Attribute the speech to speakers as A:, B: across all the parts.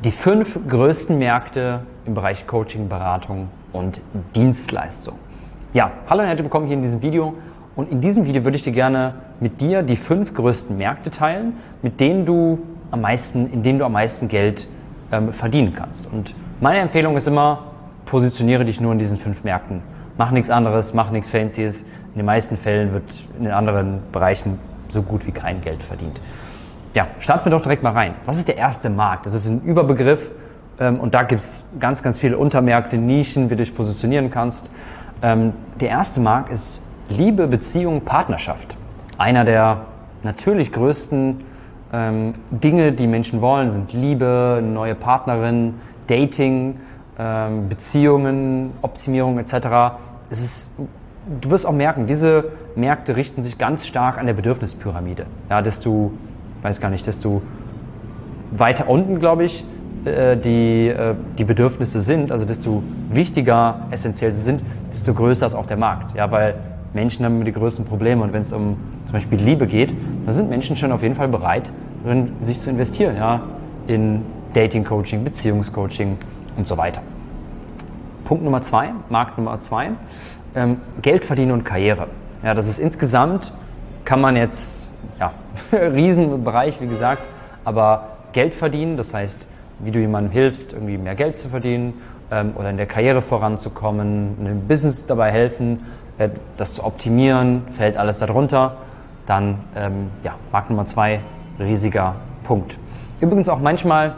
A: Die 5 größten Märkte im Bereich Coaching, Beratung und Dienstleistung. Ja, hallo und herzlich willkommen hier in diesem Video. Und in diesem Video würde ich dir gerne mit dir die 5 größten Märkte teilen, in denen du am meisten Geld verdienen kannst. Und meine Empfehlung ist immer, positioniere dich nur in diesen 5 Märkten. Mach nichts anderes, mach nichts Fancyes. In den meisten Fällen wird in den anderen Bereichen so gut wie kein Geld verdient. Ja, starten wir doch direkt mal rein. Was ist der erste Markt? Das ist ein Überbegriff und da gibt es ganz, ganz viele Untermärkte, Nischen, wie du dich positionieren kannst. Der erste Markt ist Liebe, Beziehung, Partnerschaft. Einer der natürlich größten Dinge, die Menschen wollen, sind Liebe, eine neue Partnerin, Dating, Beziehungen, Optimierung etc. Du wirst auch merken, diese Märkte richten sich ganz stark an der Bedürfnispyramide. Ja, desto weiter unten, glaube ich, die Bedürfnisse sind, also desto wichtiger, essentiell sie sind, desto größer ist auch der Markt. Ja, weil Menschen haben immer die größten Probleme und wenn es um zum Beispiel Liebe geht, dann sind Menschen schon auf jeden Fall bereit, sich zu investieren, ja, in Dating-Coaching, Beziehungscoaching und so weiter. Markt Nummer 2, Geld verdienen und Karriere. Ja, das ist insgesamt, kann man jetzt, ja, Riesenbereich, wie gesagt, aber Geld verdienen, das heißt, wie du jemandem hilfst, irgendwie mehr Geld zu verdienen oder in der Karriere voranzukommen, einem Business dabei helfen, das zu optimieren, fällt alles darunter, dann Markt Nummer 2, riesiger Punkt. Übrigens auch manchmal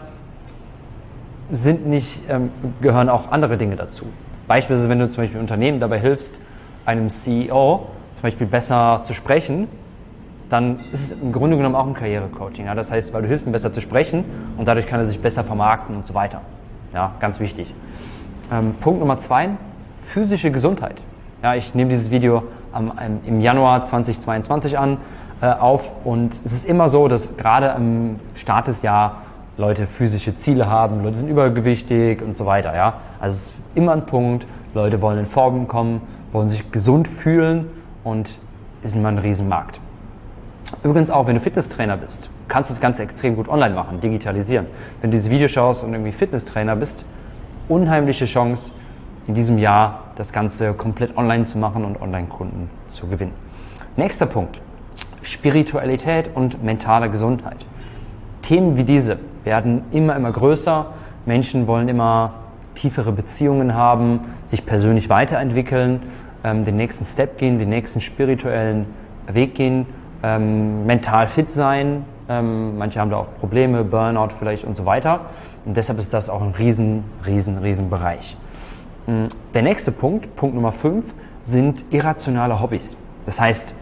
A: gehören auch andere Dinge dazu. Beispielsweise, wenn du zum Beispiel Unternehmen dabei hilfst, einem CEO zum Beispiel besser zu sprechen, dann ist es im Grunde genommen auch ein Karrierecoaching. Ja? Das heißt, weil du hilfst ihm besser zu sprechen und dadurch kann er sich besser vermarkten und so weiter. Ja, ganz wichtig. Punkt Nummer 2, physische Gesundheit. Ja, ich nehme dieses Video im Januar 2022 auf und es ist immer so, dass gerade am Start des Jahres Leute physische Ziele haben, Leute sind übergewichtig und so weiter. Ja? Also es ist immer ein Punkt, Leute wollen in Form kommen, wollen sich gesund fühlen und ist immer ein Riesenmarkt. Übrigens auch, wenn du Fitnesstrainer bist, kannst du das Ganze extrem gut online machen, digitalisieren. Wenn du dieses Video schaust und irgendwie Fitnesstrainer bist, unheimliche Chance, in diesem Jahr das Ganze komplett online zu machen und Online-Kunden zu gewinnen. Nächster Punkt, Spiritualität und mentale Gesundheit. Themen wie diese werden immer größer. Menschen wollen immer tiefere Beziehungen haben, sich persönlich weiterentwickeln, den nächsten Step gehen, den nächsten spirituellen Weg gehen, mental fit sein. Manche haben da auch Probleme, Burnout vielleicht und so weiter. Und deshalb ist das auch ein riesen Bereich. Der nächste Punkt, Punkt Nummer 5, sind irrationale Hobbys. Das heißt,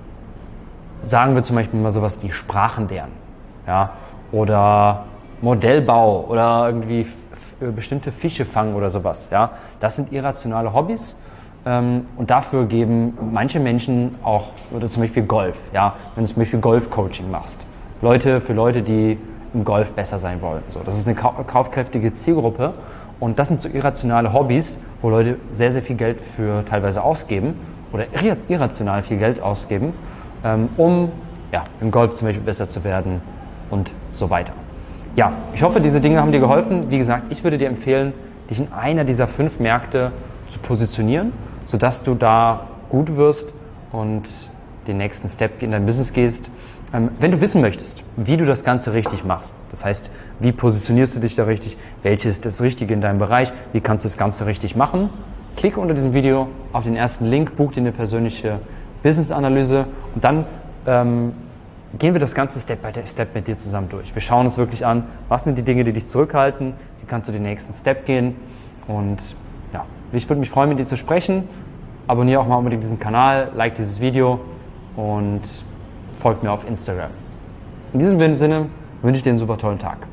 A: sagen wir zum Beispiel mal sowas wie Sprachenlernen, ja, oder Modellbau oder irgendwie bestimmte Fische fangen oder sowas. Ja. Das sind irrationale Hobbys und dafür geben manche Menschen auch, oder zum Beispiel Golf, ja, wenn du zum Beispiel Golf-Coaching machst. Für Leute, die im Golf besser sein wollen. So, das ist eine kaufkräftige Zielgruppe und das sind so irrationale Hobbys, wo Leute sehr, sehr viel Geld für teilweise ausgeben oder irrational viel Geld ausgeben, um im Golf zum Beispiel besser zu werden und so weiter. Ja, ich hoffe, diese Dinge haben dir geholfen. Wie gesagt, ich würde dir empfehlen, dich in einer dieser 5 Märkte zu positionieren, sodass du da gut wirst und den nächsten Step in dein Business gehst. Wenn du wissen möchtest, wie du das Ganze richtig machst, das heißt, wie positionierst du dich da richtig, welches ist das Richtige in deinem Bereich, wie kannst du das Ganze richtig machen, klicke unter diesem Video auf den ersten Link, buch dir eine persönliche Business-Analyse und dann gehen wir das Ganze Step by Step mit dir zusammen durch. Wir schauen uns wirklich an, was sind die Dinge, die dich zurückhalten, wie kannst du den nächsten Step gehen und ja, ich würde mich freuen, mit dir zu sprechen. Abonniere auch mal unbedingt diesen Kanal, like dieses Video und folgt mir auf Instagram. In diesem Sinne wünsche ich dir einen super tollen Tag.